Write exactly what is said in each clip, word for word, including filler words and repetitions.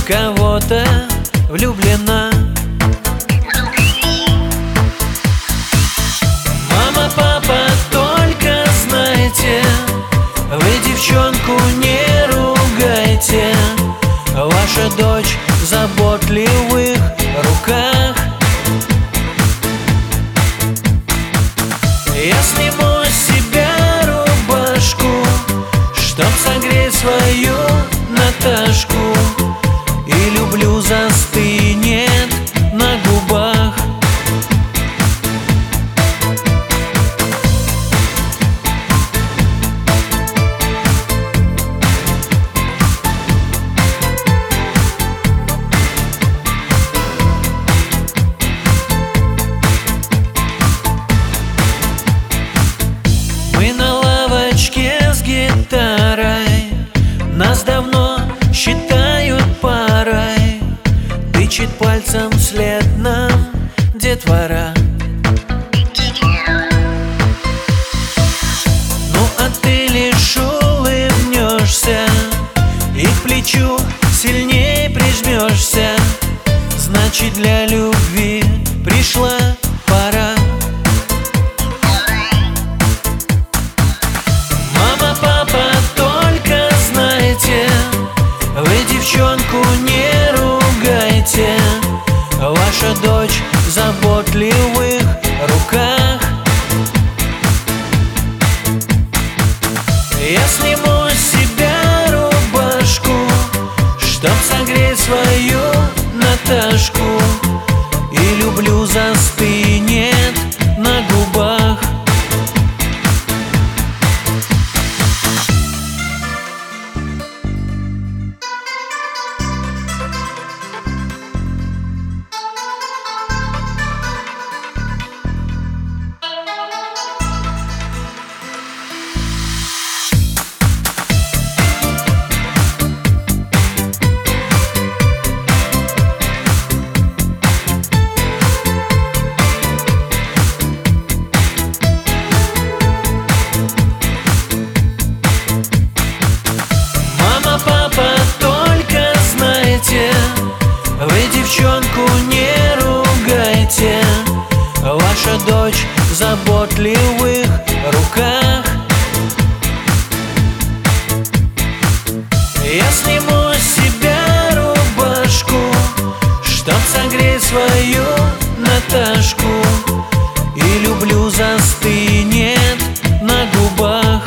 кого-то влюблена. Мама, папа, только знайте, вы девчонку не ругайте. Ваша дочь в заботливых руках. Я сниму с себя рубашку, чтоб согреть свою Наташку. И люблю застынет на губах. Мы на лавочке с гитарой, нас давно считают парой. Тычет пальцем вслед нам детвора. Ну а ты лишь улыбнешься и к плечу сильнее прижмешься. Значит, для любви пришла пора. Мама, папа, только знайте, вы девчонку не ругайте. Ваша дочь в заботливых руках. Я сниму с себя рубашку, чтоб согреть свою Наташку. И люблю застынет на губах. Вы девчонку не ругайте. Ваша дочь в заботливых руках. Я сниму с себя рубашку, чтоб согреть свою Наташку. И люблю застынет на губах.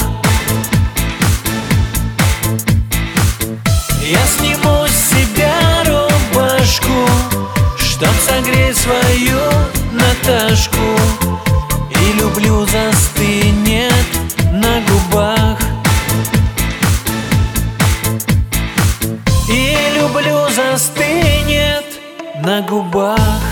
Я сниму с себя рубашку, чтоб согреть свою Наташку. И люблю застынет на губах. И люблю застынет на губах.